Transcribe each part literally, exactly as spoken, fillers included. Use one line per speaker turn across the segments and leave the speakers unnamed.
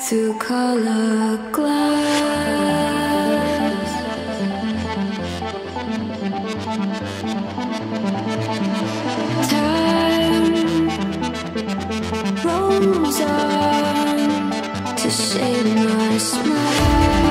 to color glass. Time rolls on to shade my smile.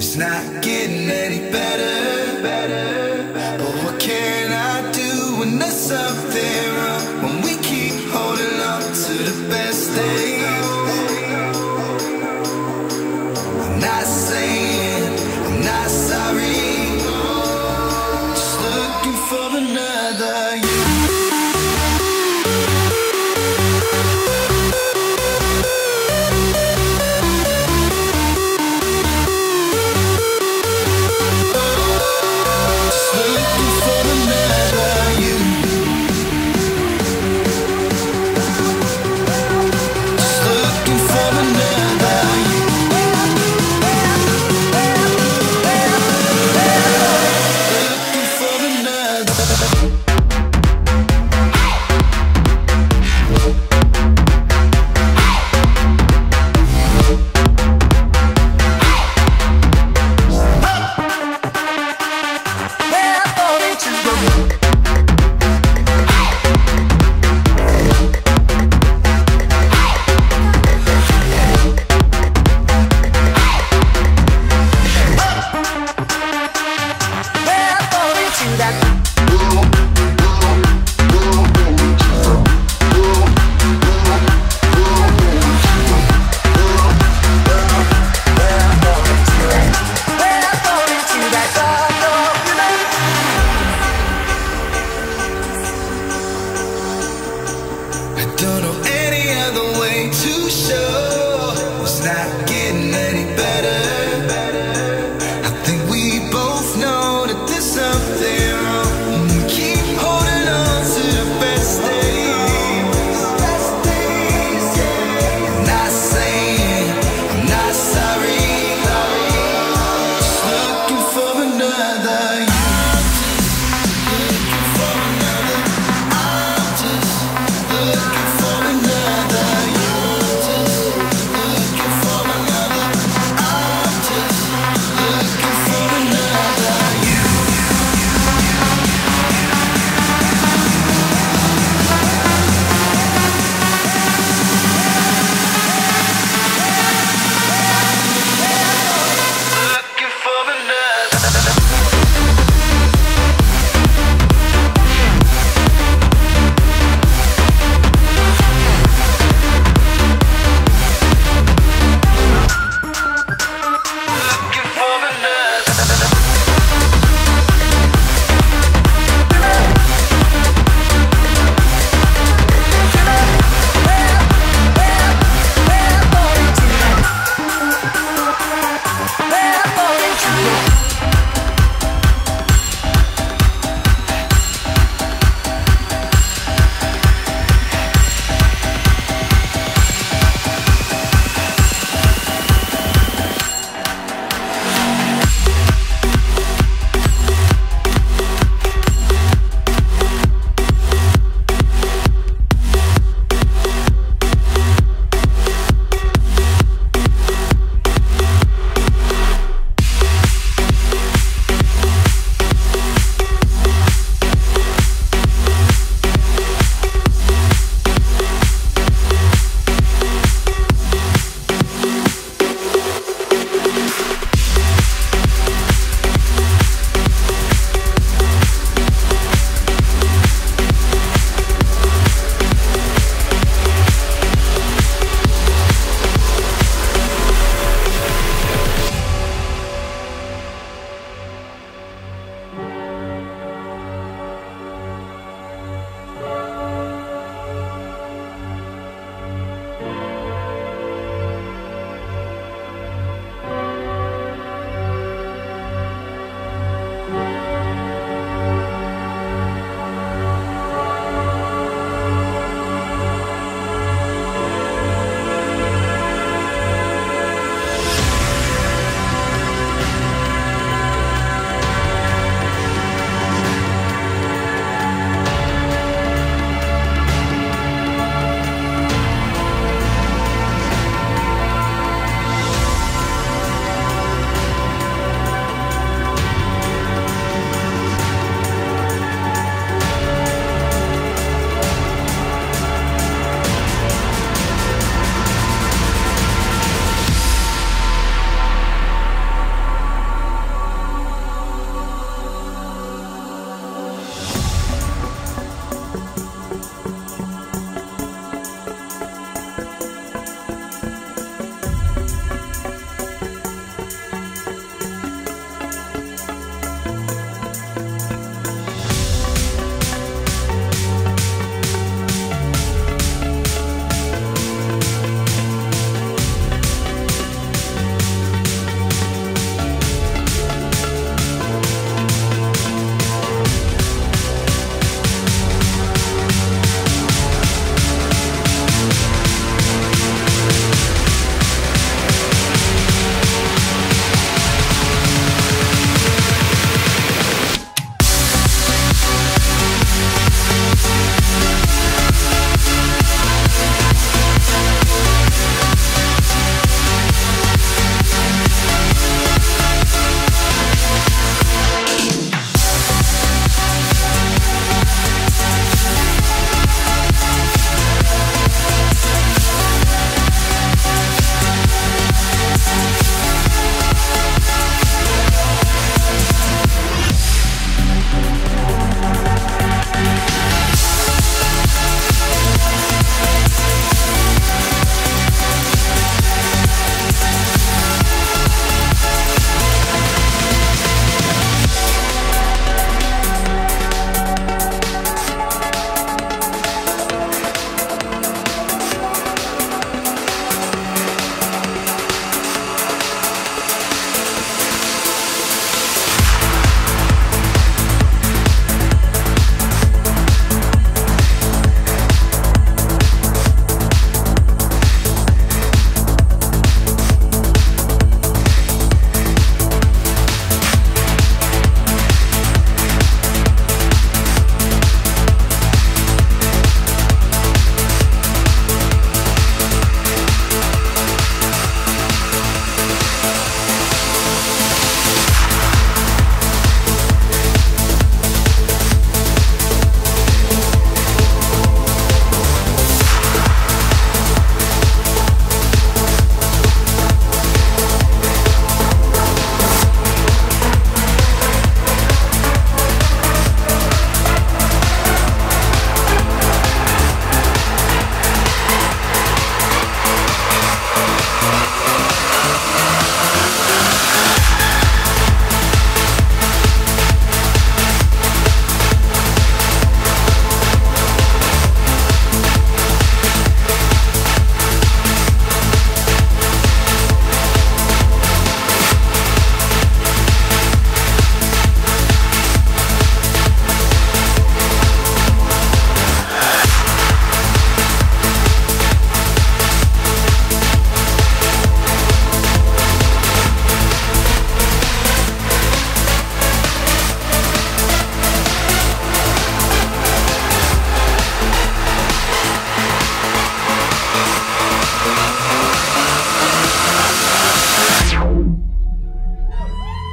It's not getting any better, better. But what can I do when there's something wrong? When we keep holding on to the best days. I'm not saying I'm not sorry, just looking for another you. Oh,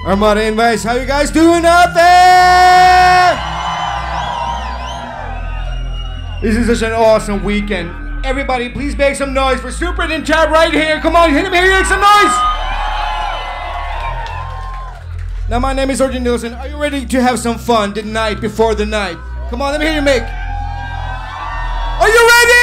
Armada Invites, how you guys doing out there? This is such an awesome weekend. Everybody, please make some noise for Super in chat right here. Come on, hit him here, make some noise. Now, my name is Orjan Nilsson. Are you ready to have some fun the night before the night? Come on, let me hear you make. Are you ready?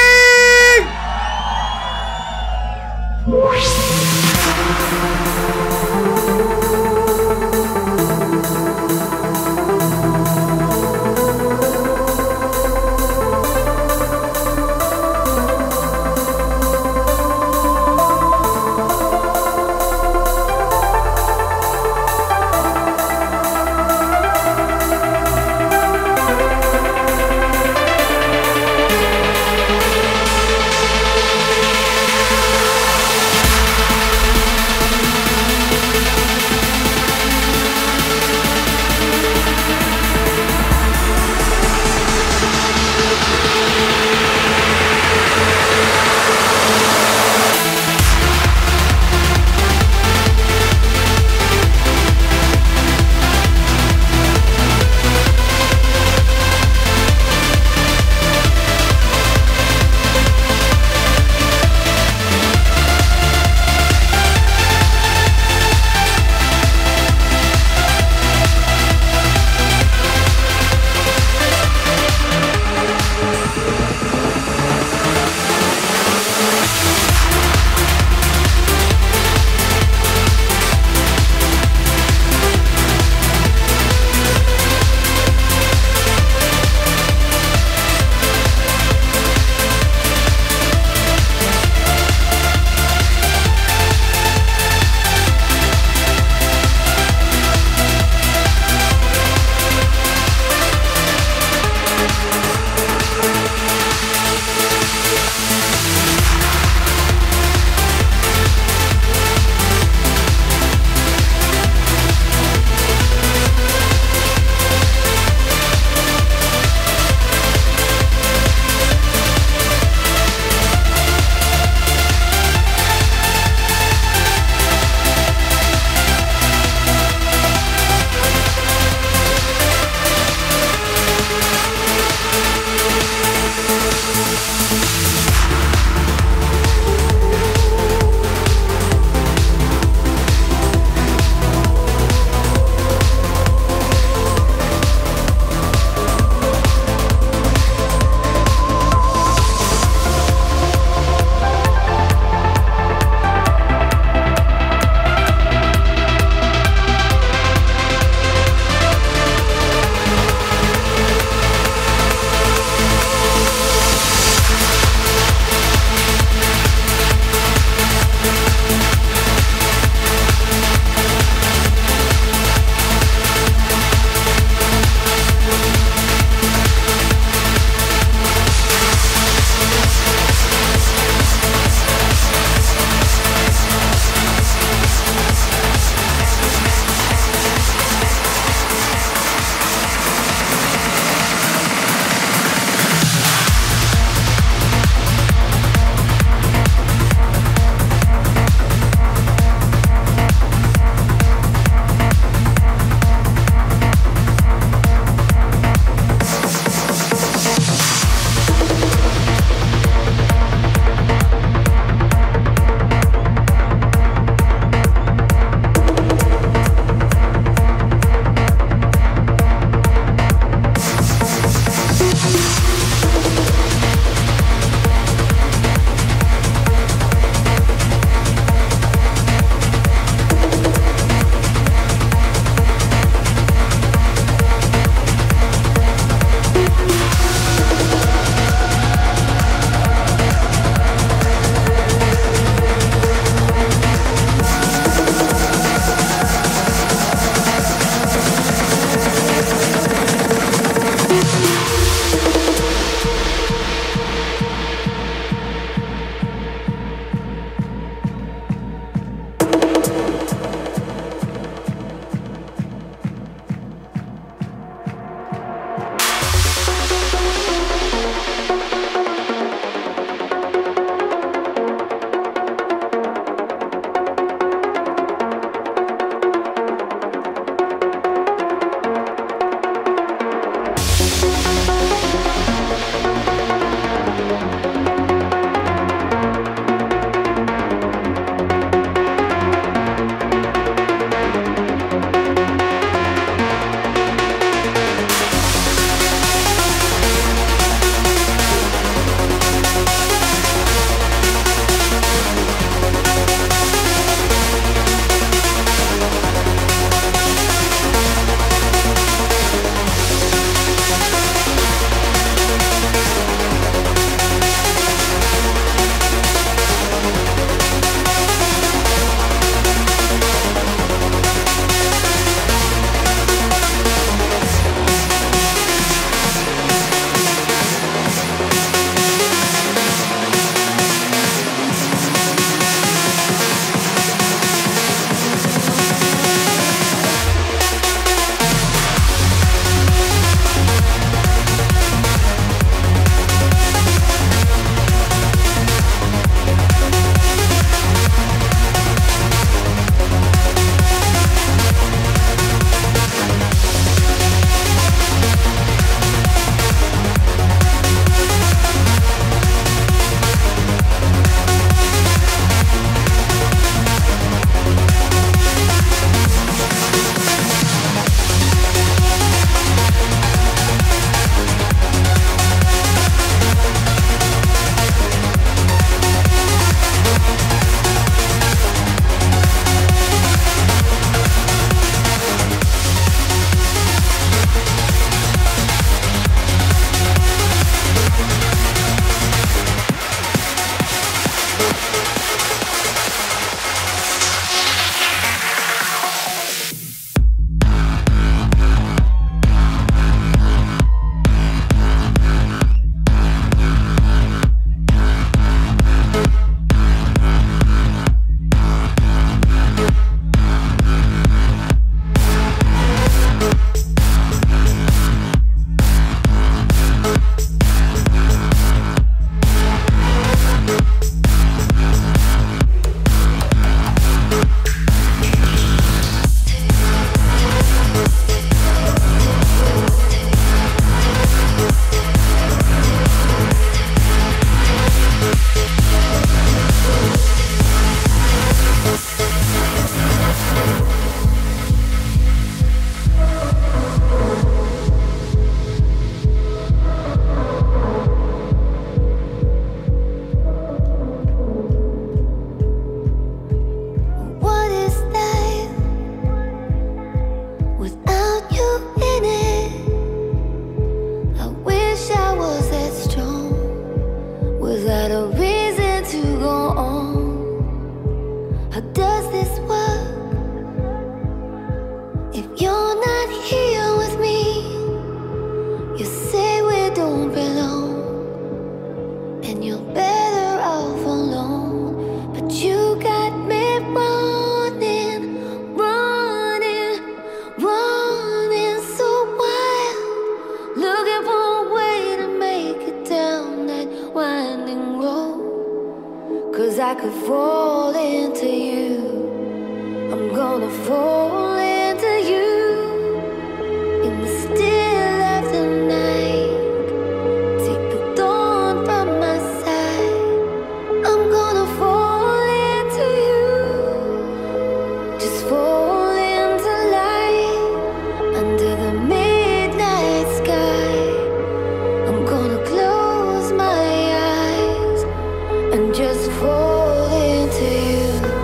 If you're not here with me, you say we don't belong, and you're better off alone. But you got me running, running, running so wild, looking for a way to make it down that winding road. 'Cause I could fall into you, I'm gonna fall into you in the still of the night. Take the dawn from my side. I'm gonna fall into you, just fall into light under the midnight sky. I'm gonna close my eyes and just fall into you.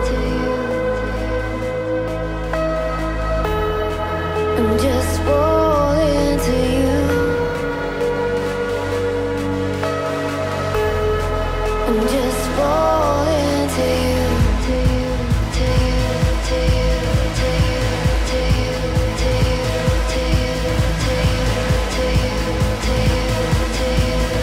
And just fall into you. And just fall into you. To you, to you, to you, to you, to you, to you, to you, to you, to you, to you, to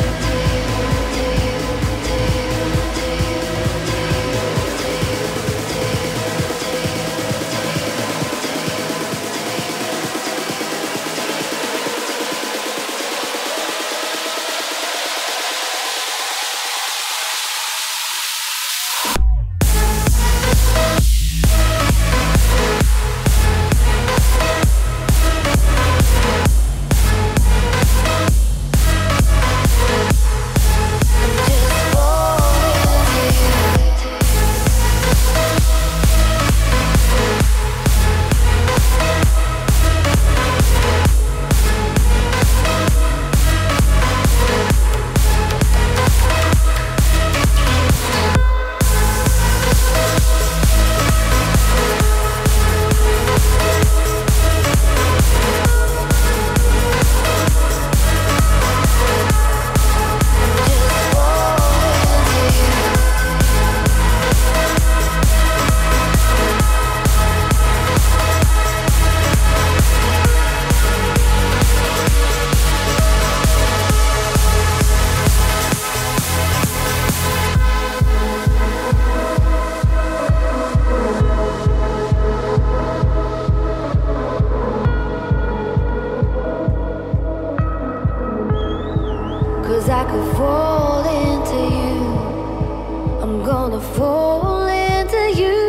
I could fall into you, I'm gonna fall into you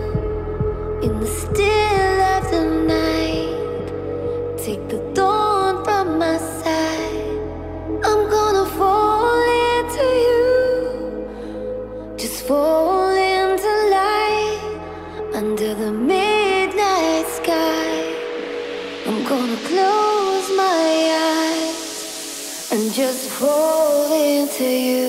in the still of the night. Take the dawn from my side. I'm gonna fall into you, just fall into light under the midnight sky. I'm gonna close my eyes and just fall into you.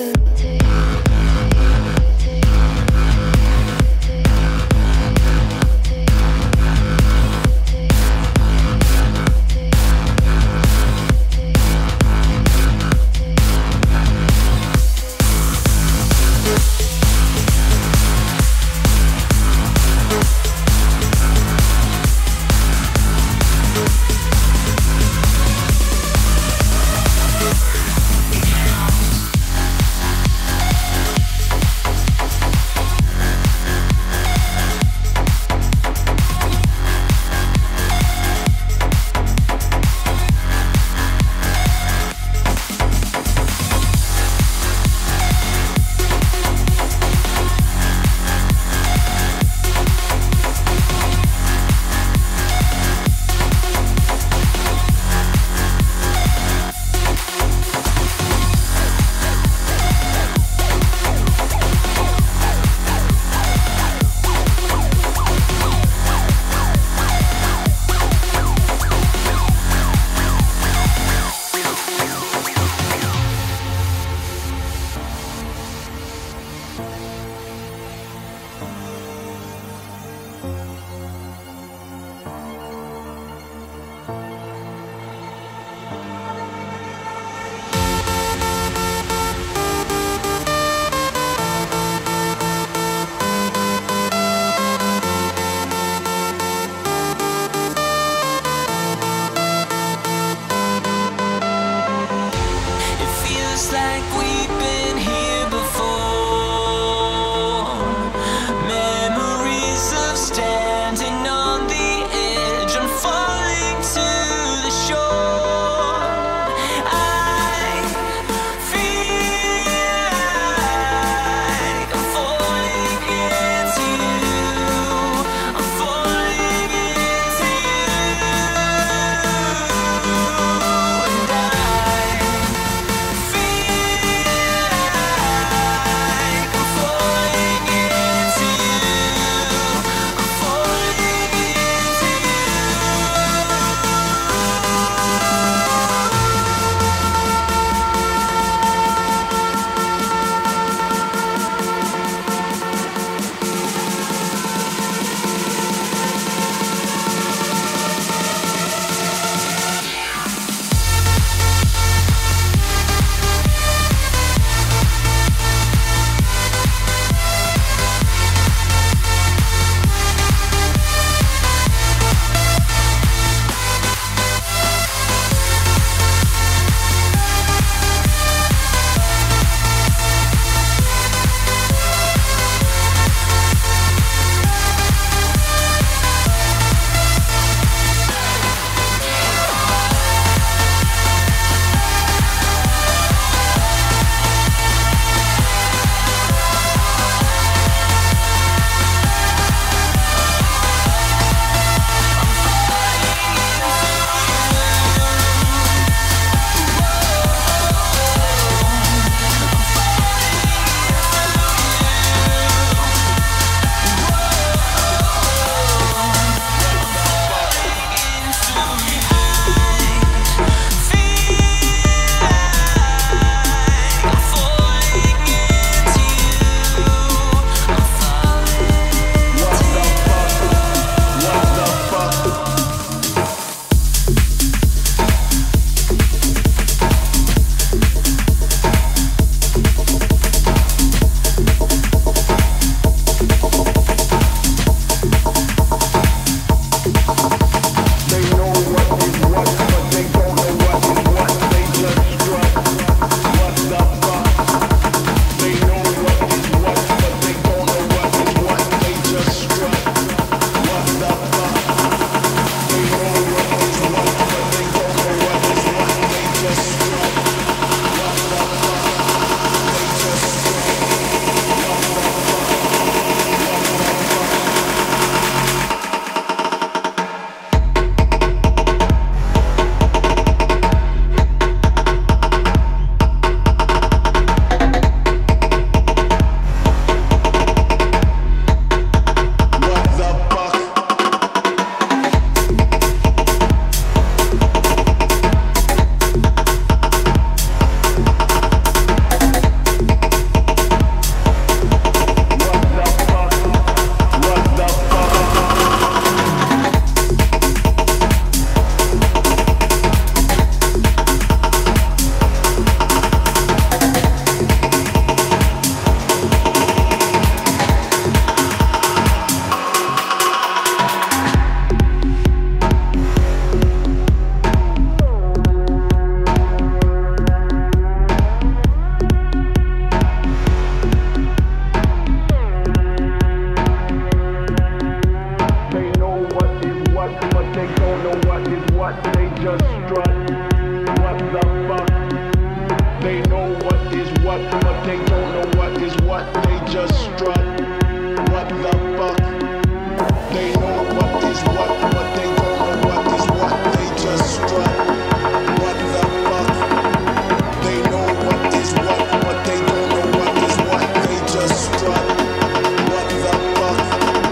but they don't know what is what. They just strut. What the fuck? They know what is what, but they don't know what is what. They just strut. What the fuck? They know what is what, but they don't know what is what. They just strut. What the fuck? They know what is what, but they don't know what is what. They just strut. What the fuck?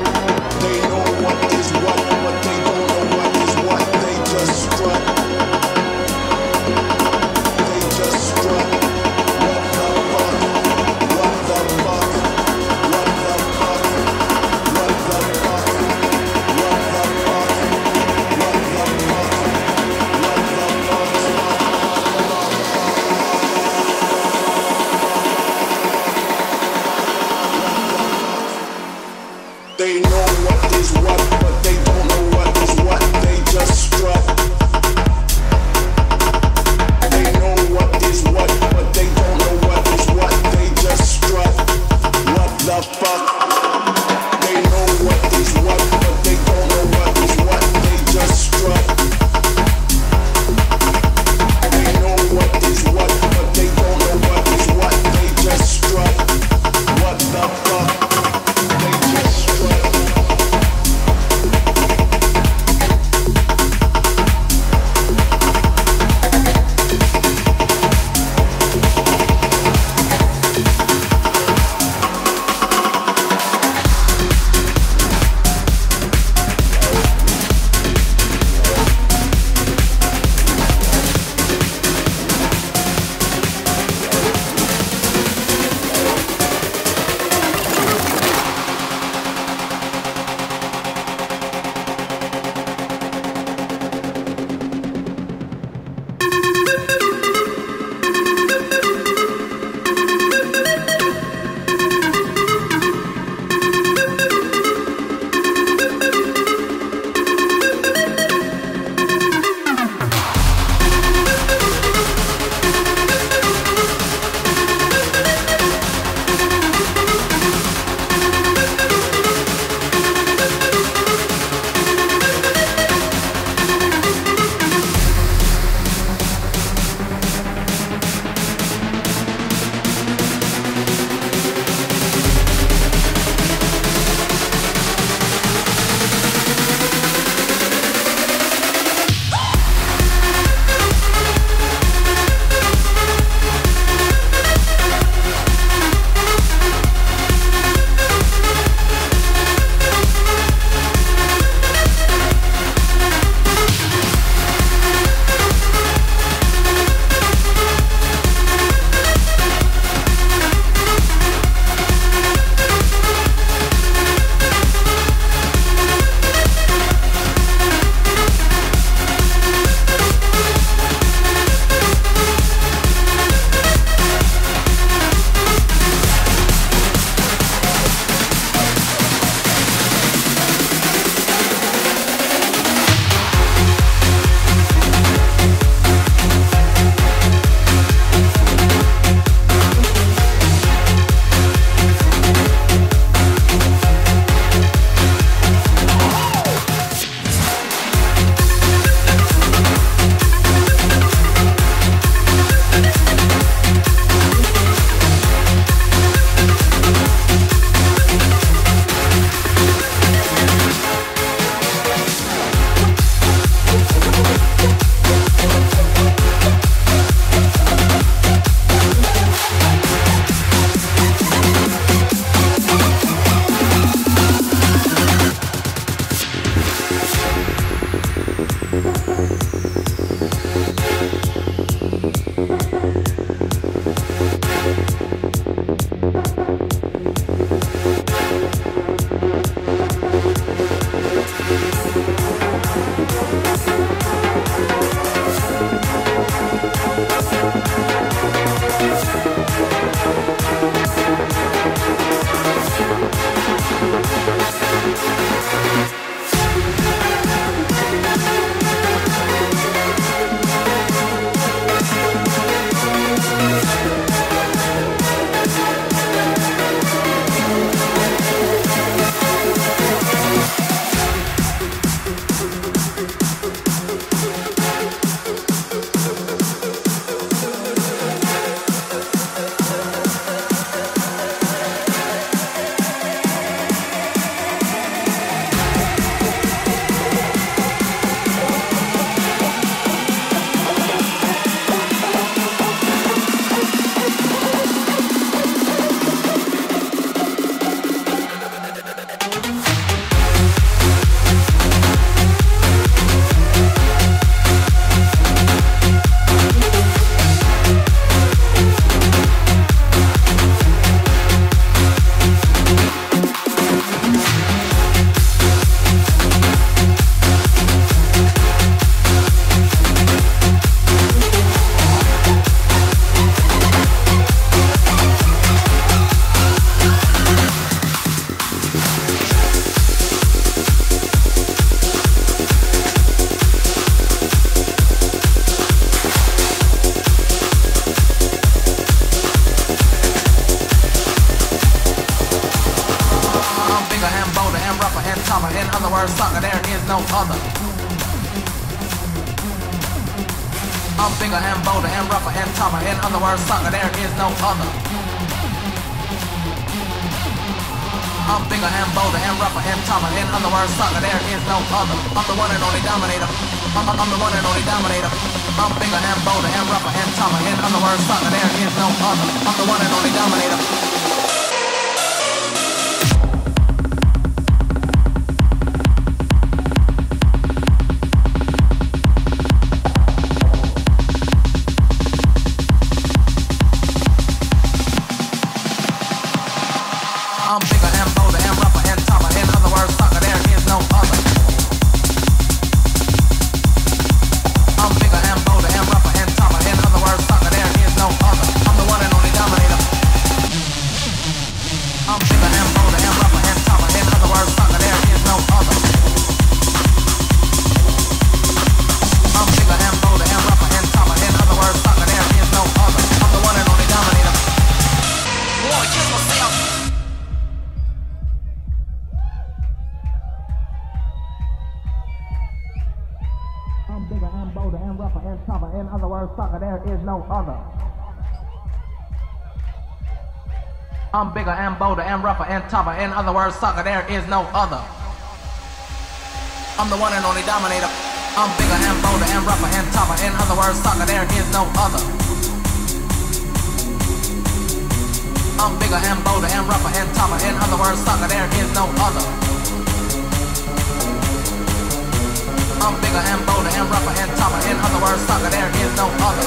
They know what is what, but they don't know what is what. They just strut.
I'm bigger and bolder and rougher and tougher. In other words, sucker, there is no other. I'm bigger and bolder and rougher and tougher. In other words, sucker, there is no other. I'm the one and only dominator. I'm, I'm the one and only dominator. I'm bigger and bolder and rougher and tougher. In other words, sucker, there is no other. I'm the one and only dominator. I'm bigger and bolder and rougher and tougher. In other words, sucker, there is no other. I'm bigger and bolder and rougher and tougher. In other words, sucker, there is no other. I'm the one and only dominator. I'm bigger and bolder and rougher and tougher. In other words, sucker, there is no other. I'm bigger and bolder and rougher and tougher. In other words, sucker, there is no other. I'm the one and only dominator. Wanna kiss myself? I'm bigger and bolder and rougher and tougher. In other words, sucker, there is no other. I'm bigger and bolder and rougher and tougher. In other words, sucker, there is no other. I'm the one and only dominator. I'm bigger and bolder and rougher and tougher. In other words, sucker, there is no other. I'm bigger and bolder and rougher and tougher. In other words, sucker, there is no other. I'm bigger and bolder and rougher and tougher. In other words, sucker, there is no other.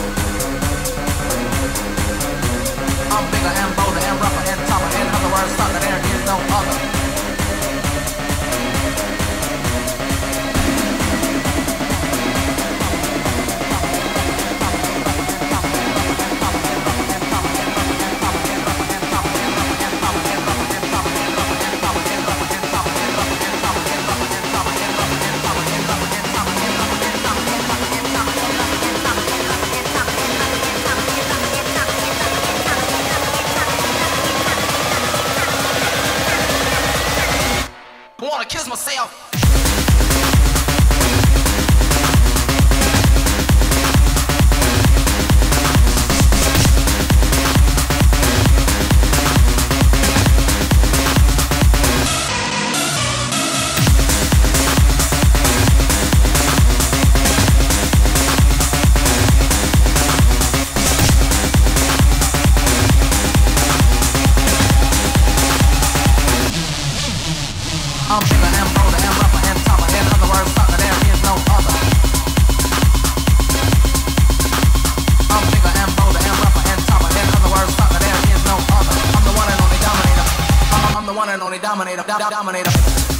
I'm bigger and bolder and rougher and tougher. In other words, sucker, there is no other. Wanna kiss myself? I'm bigger and bolder and rougher and tougher. In other words, sucker, there is no other. I'm bigger and bolder and rougher and tougher. In other words, sucker, there is no other. I'm the one and only dominator. I'm, I'm the one and only dominator. Do- dominator.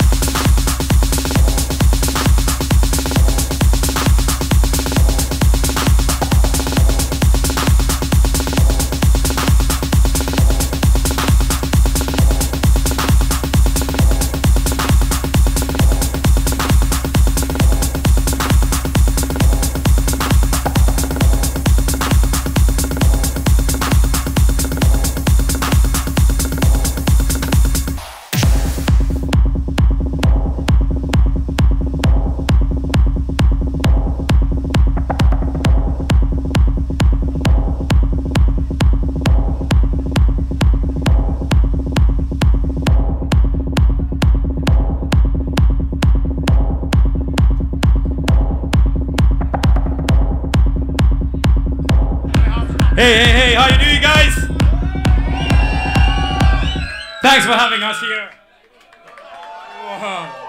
Hey, hey, hey, how you doing, guys? Thanks for having us here. Wow.